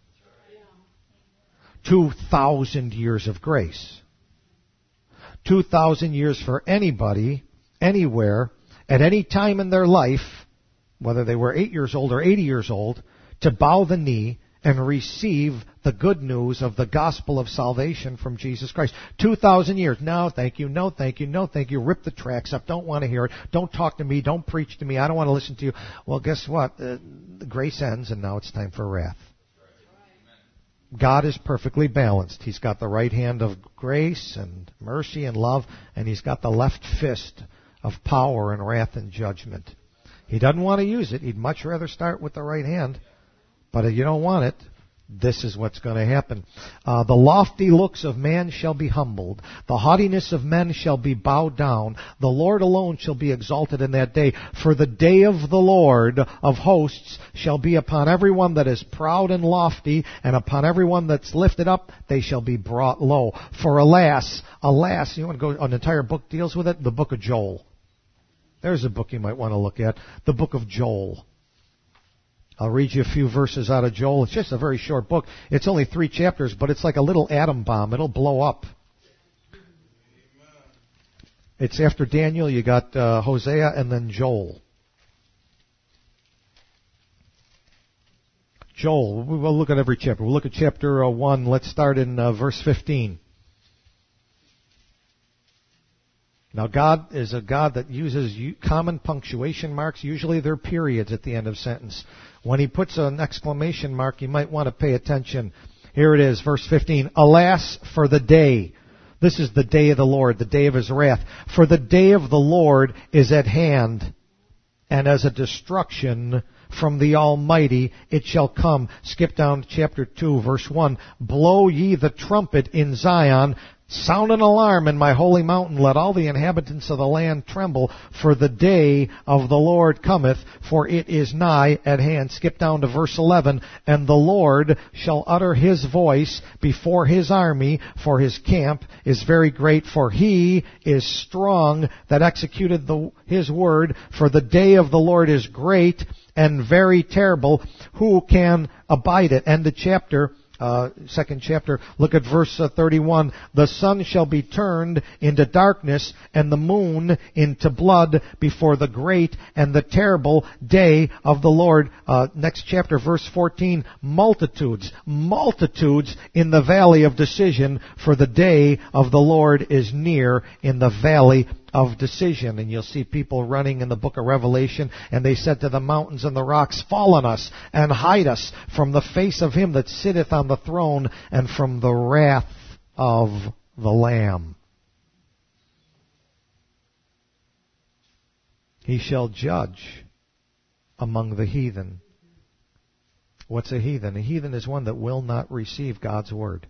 2,000 years of grace. 2,000 years for anybody, anywhere, at any time in their life, whether they were 8 years old or 80 years old, to bow the knee and receive the good news of the gospel of salvation from Jesus Christ. 2,000 years. No, thank you. No, thank you. No, thank you. Rip the tracks up. Don't want to hear it. Don't talk to me. Don't preach to me. I don't want to listen to you. Well, guess what? The grace ends, and now it's time for wrath. God is perfectly balanced. He's got the right hand of grace and mercy and love, and he's got the left fist of power and wrath and judgment. He doesn't want to use it. He'd much rather start with the right hand. But if you don't want it, this is what's going to happen. The lofty looks of man shall be humbled. The haughtiness of men shall be bowed down. The Lord alone shall be exalted in that day. For the day of the Lord of hosts shall be upon everyone that is proud and lofty, and upon everyone that's lifted up, they shall be brought low. For alas, you want to go, an entire book deals with it? The book of Joel. There's a book you might want to look at. The book of Joel. I'll read you a few verses out of Joel. It's just a very short book. It's only 3 chapters, but it's like a little atom bomb. It'll blow up. It's after Daniel. You got Hosea and then Joel. Joel. We'll look at every chapter. We'll look at chapter 1. Let's start in verse 15. Now, God is a God that uses common punctuation marks. Usually they're periods at the end of sentence. When he puts an exclamation mark, you might want to pay attention. Here it is, verse 15. Alas for the day. This is the day of the Lord, the day of his wrath. For the day of the Lord is at hand, and as a destruction from the Almighty it shall come. Skip down to chapter 2, verse 1. Blow ye the trumpet in Zion. Sound an alarm in my holy mountain. Let all the inhabitants of the land tremble, for the day of the Lord cometh, for it is nigh at hand. Skip down to verse 11. And the Lord shall utter his voice before his army, for his camp is very great, for he is strong that executed his word. For the day of the Lord is great and very terrible. Who can abide it? End of chapter. Second chapter, look at verse 31. The sun shall be turned into darkness and the moon into blood before the great and the terrible day of the Lord. Next chapter, verse 14. Multitudes in the valley of decision, for the day of the Lord is near in the valley of decision. And you'll see people running in the book of Revelation, and they said to the mountains and the rocks, fall on us and hide us from the face of him that sitteth on the throne and from the wrath of the Lamb. He shall judge among the heathen. What's a heathen? A heathen is one that will not receive God's word.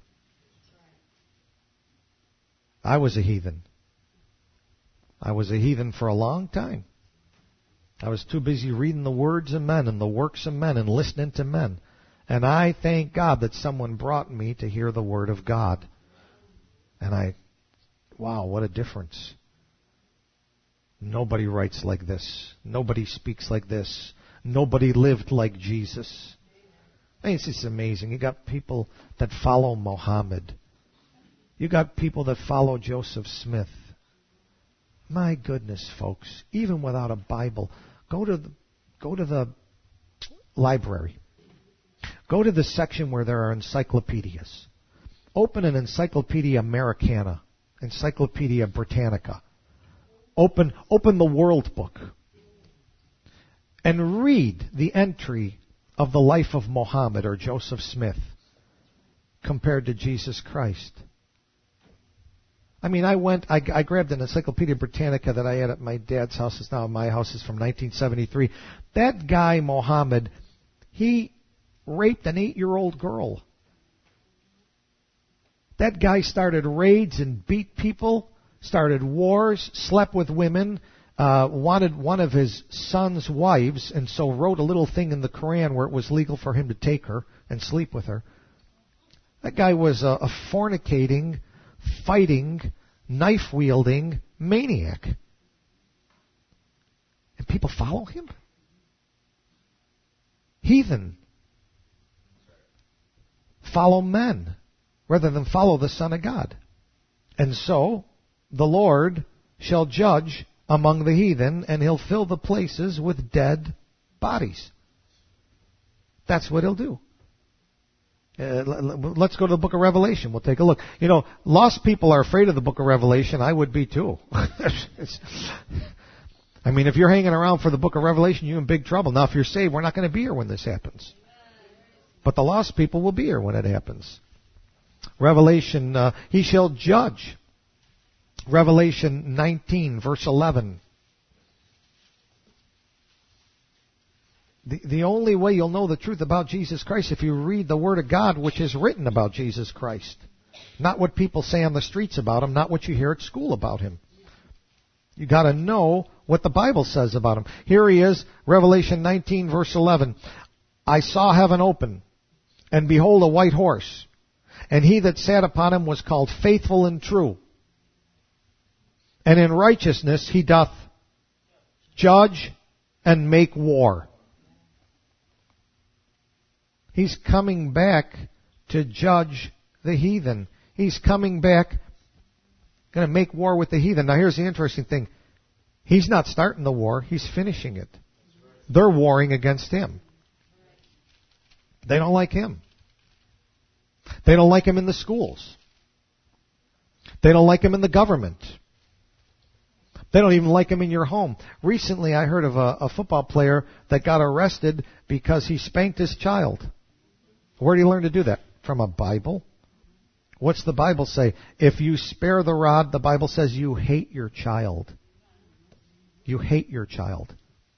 I was a heathen. I was a heathen for a long time. I was too busy reading the words of men and the works of men and listening to men. And I thank God that someone brought me to hear the word of God. And wow, what a difference. Nobody writes like this. Nobody speaks like this. Nobody lived like Jesus. I mean, it's just amazing. You got people that follow Muhammad. You got people that follow Joseph Smith. My goodness, folks, even without a Bible, go to the library. Go to the section where there are encyclopedias. Open an Encyclopedia Americana, Encyclopedia Britannica. Open the World Book. And read the entry of the life of Muhammad or Joseph Smith compared to Jesus Christ. I mean, I grabbed an Encyclopedia Britannica that I had at my dad's house. It's now my house. It's from 1973. That guy, Muhammad, he raped an 8-year-old girl. That guy started raids and beat people, started wars, slept with women, wanted one of his son's wives, and so wrote a little thing in the Quran where it was legal for him to take her and sleep with her. That guy was a fornicating, fighting, knife-wielding maniac. And people follow him? Heathen. Follow men rather than follow the Son of God. And so, the Lord shall judge among the heathen, and he'll fill the places with dead bodies. That's what he'll do. Let's go to the book of Revelation. We'll take a look. You know, lost people are afraid of the book of Revelation. I would be too. I mean, if you're hanging around for the book of Revelation, you're in big trouble. Now, if you're saved, we're not going to be here when this happens. But the lost people will be here when it happens. Revelation, he shall judge. Revelation 19, verse 11. The only way you'll know the truth about Jesus Christ if you read the Word of God, which is written about Jesus Christ. Not what people say on the streets about him, not what you hear at school about him. You got to know what the Bible says about him. Here he is, Revelation 19, verse 11. I saw heaven open, and behold a white horse, and he that sat upon him was called Faithful and True. And in righteousness he doth judge and make war. He's coming back to judge the heathen. He's coming back, going to make war with the heathen. Now here's the interesting thing. He's not starting the war. He's finishing it. They're warring against him. They don't like him. They don't like him in the schools. They don't like him in the government. They don't even like him in your home. Recently I heard of a football player that got arrested because he spanked his child. Where did he learn to do that? From a Bible? What's the Bible say? If you spare the rod, the Bible says you hate your child. You hate your child.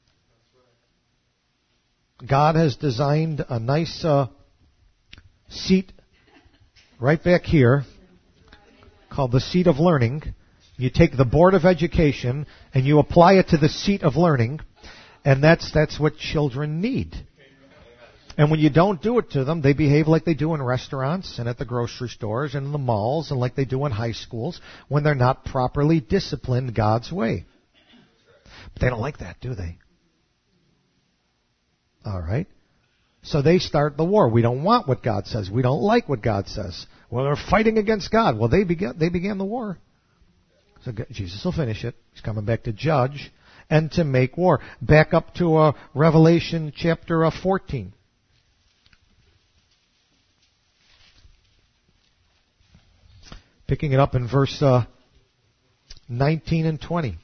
God has designed a nice seat right back here called the seat of learning. You take the Board of Education and you apply it to the seat of learning, and that's what children need. And when you don't do it to them, they behave like they do in restaurants and at the grocery stores and in the malls and like they do in high schools when they're not properly disciplined God's way. But they don't like that, do they? All right. So they start the war. We don't want what God says. We don't like what God says. Well, they're fighting against God. Well, they began the war. So Jesus will finish it. He's coming back to judge and to make war. Back up to Revelation chapter 14. Picking it up in verse 19 and 20.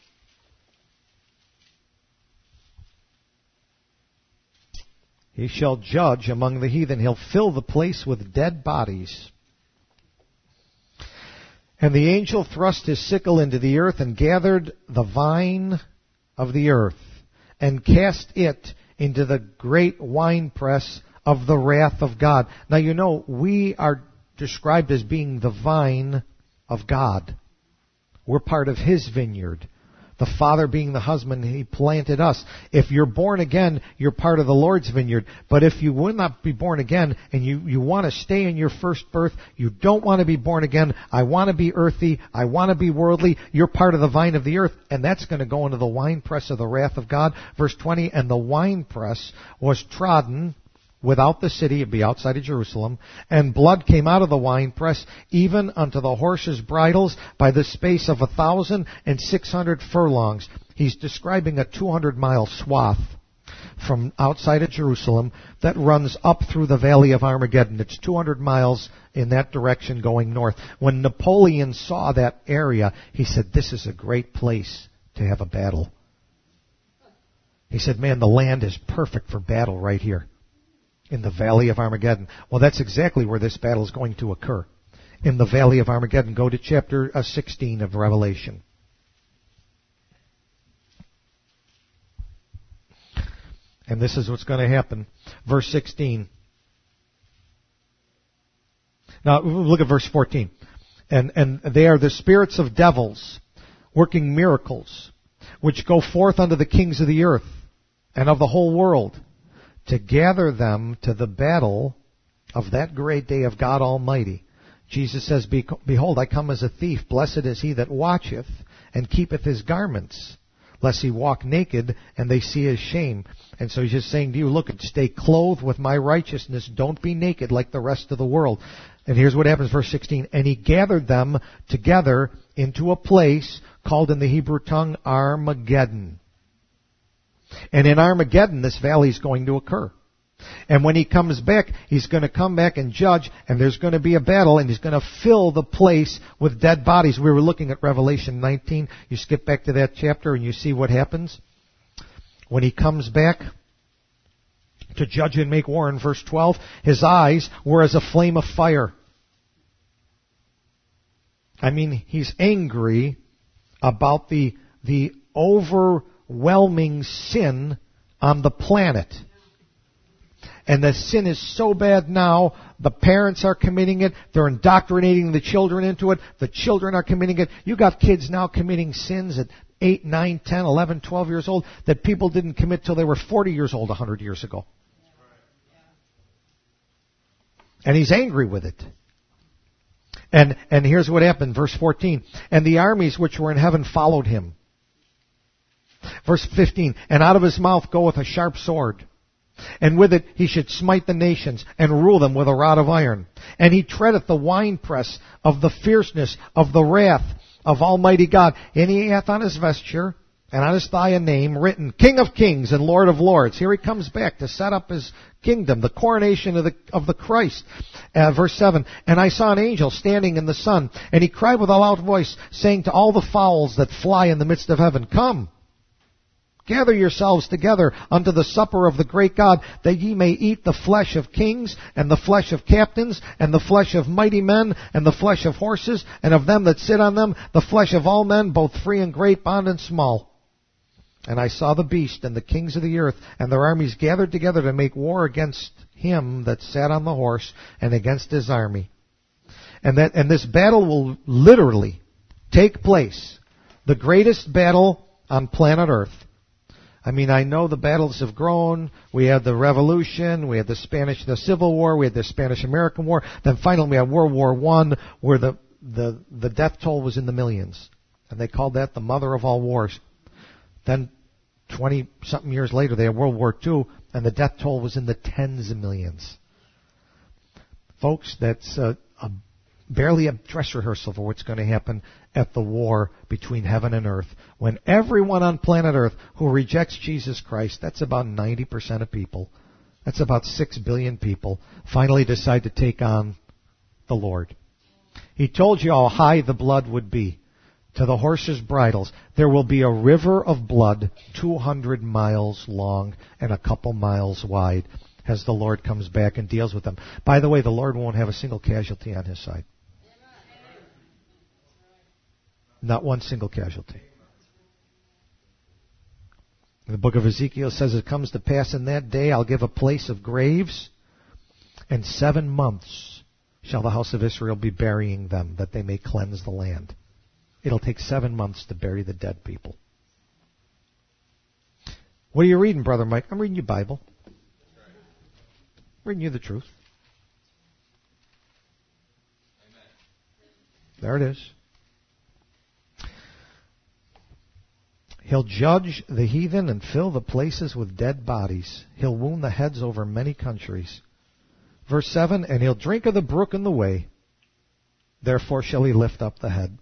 He shall judge among the heathen. He'll fill the place with dead bodies. And the angel thrust his sickle into the earth and gathered the vine of the earth and cast it into the great winepress of the wrath of God. Now you know, we are described as being the vine of God. We're part of His vineyard. The Father being the husband, He planted us. If you're born again, you're part of the Lord's vineyard. But if you will not be born again and you want to stay in your first birth, you don't want to be born again, I want to be earthy, I want to be worldly, you're part of the vine of the earth, and that's going to go into the winepress of the wrath of God. Verse 20, and the winepress was trodden without the city, it'd be outside of Jerusalem, and blood came out of the winepress, even unto the horses' bridles, by the space of 1,600 furlongs. He's describing a 200-mile swath from outside of Jerusalem that runs up through the Valley of Armageddon. It's 200 miles in that direction going north. When Napoleon saw that area, he said, this is a great place to have a battle. He said, man, the land is perfect for battle right here in the Valley of Armageddon. Well, that's exactly where this battle is going to occur. In the Valley of Armageddon. Go to chapter 16 of Revelation. And this is what's going to happen. Verse 16. Now, look at verse 14. And they are the spirits of devils, working miracles, which go forth unto the kings of the earth and of the whole world, to gather them to the battle of that great day of God Almighty. Jesus says, behold, I come as a thief. Blessed is he that watcheth and keepeth his garments, lest he walk naked and they see his shame. And so he's just saying to you, look, stay clothed with my righteousness. Don't be naked like the rest of the world. And here's what happens, verse 16. And he gathered them together into a place called in the Hebrew tongue Armageddon. And in Armageddon, this valley is going to occur. And when he comes back, he's going to come back and judge, and there's going to be a battle, and he's going to fill the place with dead bodies. We were looking at Revelation 19. You skip back to that chapter, and you see what happens. When he comes back to judge and make war in verse 12, his eyes were as a flame of fire. I mean, he's angry about the overwhelming sin on the planet. And the sin is so bad now, the parents are committing it, they're indoctrinating the children into it, the children are committing it. You got kids now committing sins at 8, 9, 10, 11, 12 years old that people didn't commit till they were 40 years old 100 years ago. And he's angry with it. And here's what happened, verse 14. And the armies which were in heaven followed him. Verse 15. And out of his mouth goeth a sharp sword. And with it he should smite the nations, and rule them with a rod of iron. And he treadeth the winepress of the fierceness of the wrath of Almighty God. And he hath on his vesture, and on his thigh a name written, King of Kings and Lord of Lords. Here he comes back to set up his kingdom, the coronation of the Christ. Verse 7, And I saw an angel standing in the sun, and he cried with a loud voice, saying to all the fowls that fly in the midst of heaven, Come, gather yourselves together unto the supper of the great God, that ye may eat the flesh of kings, and the flesh of captains, and the flesh of mighty men, and the flesh of horses, and of them that sit on them, the flesh of all men, both free and great, bond and small. And I saw the beast and the kings of the earth, and their armies gathered together to make war against him that sat on the horse, and against his army. And this battle will literally take place, the greatest battle on planet Earth. I mean, I know the battles have grown. We had the Revolution, we had the Civil War, we had the Spanish-American War. Then finally we had World War I, where the death toll was in the millions. And they called that the mother of all wars. Then 20-something years later, they had World War II, and the death toll was in the tens of millions. Folks, that's barely a dress rehearsal for what's going to happen at the war between heaven and earth. When everyone on planet Earth who rejects Jesus Christ, that's about 90% of people, that's about 6 billion people, finally decide to take on the Lord. He told you how high the blood would be to the horses' bridles. There will be a river of blood 200 miles long and a couple miles wide as the Lord comes back and deals with them. By the way, the Lord won't have a single casualty on His side. Not one single casualty. The book of Ezekiel says, it comes to pass in that day, I'll give a place of graves, and 7 months shall the house of Israel be burying them, that they may cleanse the land. It'll take 7 months to bury the dead people. What are you reading, Brother Mike? I'm reading your Bible. I'm reading you the truth. There it is. He'll judge the heathen and fill the places with dead bodies. He'll wound the heads over many countries. Verse 7, and he'll drink of the brook in the way. Therefore shall he lift up the head.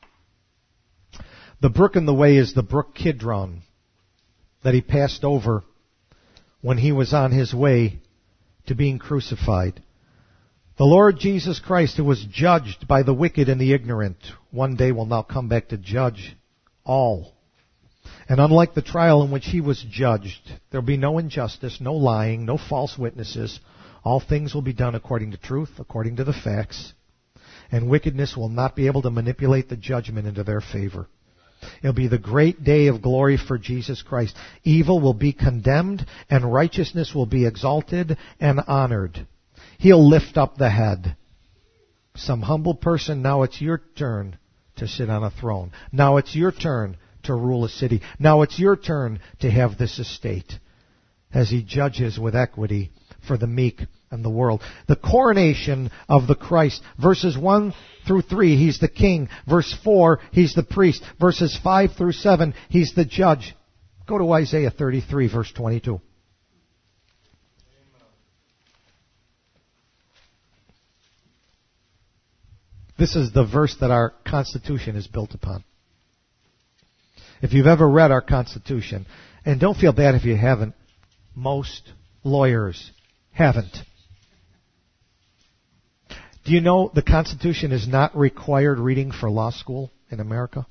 The brook in the way is the brook Kidron that he passed over when he was on his way to being crucified. The Lord Jesus Christ, who was judged by the wicked and the ignorant, one day will now come back to judge all. And unlike the trial in which he was judged, there will be no injustice, no lying, no false witnesses. All things will be done according to truth, according to the facts. And wickedness will not be able to manipulate the judgment into their favor. It'll be the great day of glory for Jesus Christ. Evil will be condemned, and righteousness will be exalted and honored. He'll lift up the head. Some humble person, now it's your turn to sit on a throne. Now it's your turn to rule a city. Now it's your turn to have this estate, as he judges with equity for the meek and the world. The coronation of the Christ. Verses 1 through 3, he's the king. Verse 4, he's the priest. Verses 5 through 7, he's the judge. Go to Isaiah 33, verse 22. This is the verse that our Constitution is built upon. If you've ever read our Constitution, and don't feel bad if you haven't, most lawyers haven't. Do you know the Constitution is not required reading for law school in America?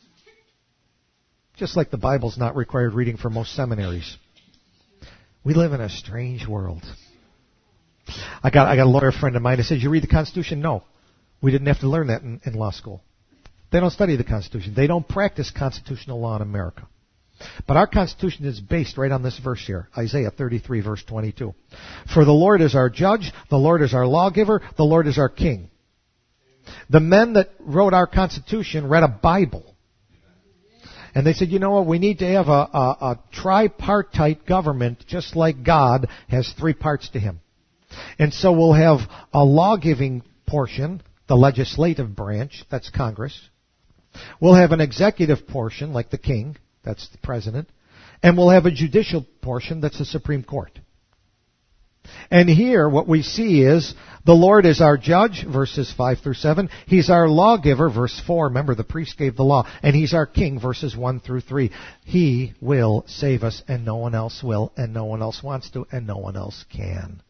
Just like the Bible's not required reading for most seminaries. We live in a strange world. I got a lawyer friend of mine who says, you read the Constitution? No. We didn't have to learn that in law school. They don't study the Constitution. They don't practice constitutional law in America. But our Constitution is based right on this verse here, Isaiah 33, verse 22. For the Lord is our judge, the Lord is our lawgiver, the Lord is our king. The men that wrote our Constitution read a Bible. And they said, you know what, we need to have a tripartite government, just like God has 3 parts to him. And so we'll have a law-giving portion, the legislative branch, that's Congress. We'll have an executive portion, like the king, that's the president. And we'll have a judicial portion, that's the Supreme Court. And here, what we see is, the Lord is our judge, verses 5 through 7. He's our lawgiver, verse 4. Remember, the priest gave the law. And he's our king, verses 1 through 3. He will save us, and no one else will, and no one else wants to, and no one else can.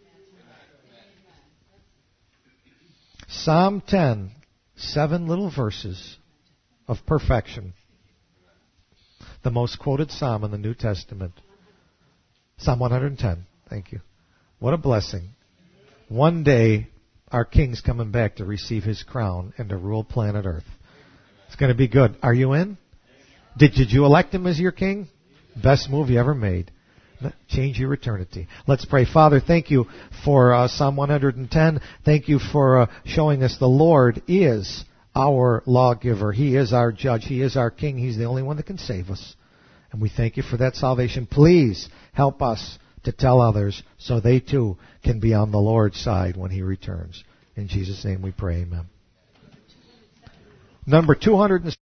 Psalm 10, 7 little verses of perfection. The most quoted psalm in the New Testament. Psalm 110. Thank you. What a blessing. One day, our King's coming back to receive his crown and to rule planet Earth. It's going to be good. Are you in? Did you elect him as your king? Best move you ever made. Change your eternity. Let's pray. Father, thank you for Psalm 110. Thank you for showing us the Lord is our lawgiver. He is our judge. He is our king. He's the only one that can save us. And we thank you for that salvation. Please help us to tell others so they too can be on the Lord's side when he returns. In Jesus' name we pray, amen. Number 200.